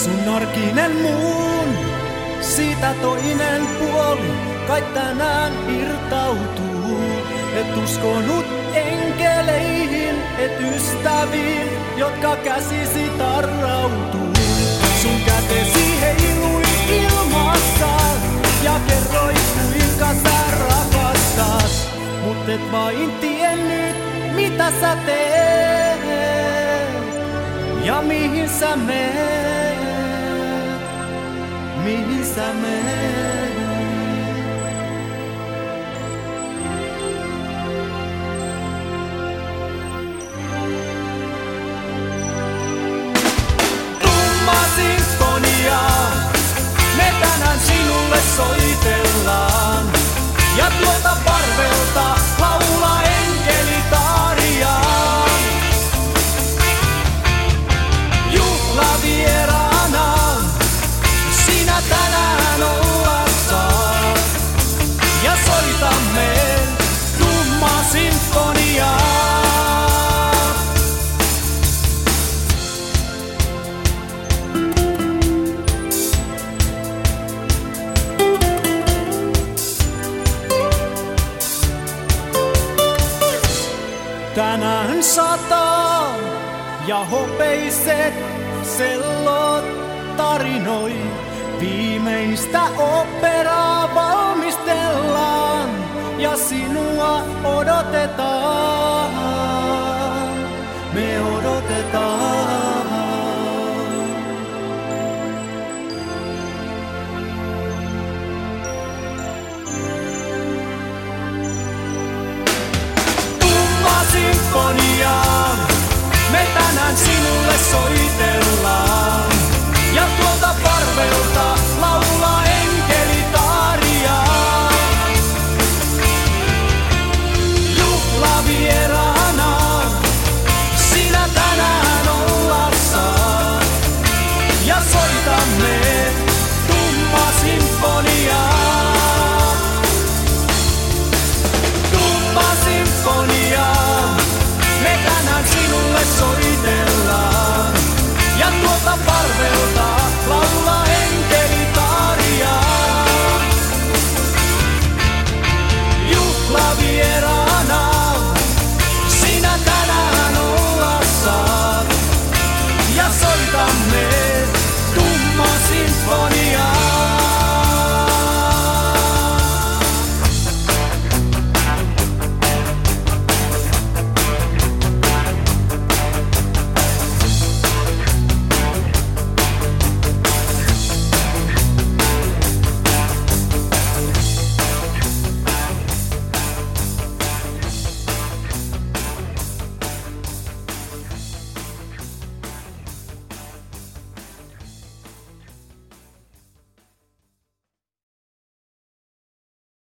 Sun arkinen muun, siitä toinen puoli, kai tänään irtautuu. Et uskonut enkeleihin, et ystäviin, jotka käsisi tarrautuu. Sun kätesi heilui ilmassa ja kerroit kuinka sä rakastat. Mut et vain tiennyt mitä sä teet ja mihin sä meet, mihin sä meet. Me tänään sinulle soitellaan ja tuolta parvelta laulaa enkelitaariaan. Juhlavieraana sinä tänään olla saat ja soitamme tummaa sinfoniaa. Tänään sataa ja hopeiset sellot tarinoi. Viimeistä operaa valmistellaan ja sinua odotetaan. Me odotetaan. Sinfoniaan, me tänään sinulle soitellaan.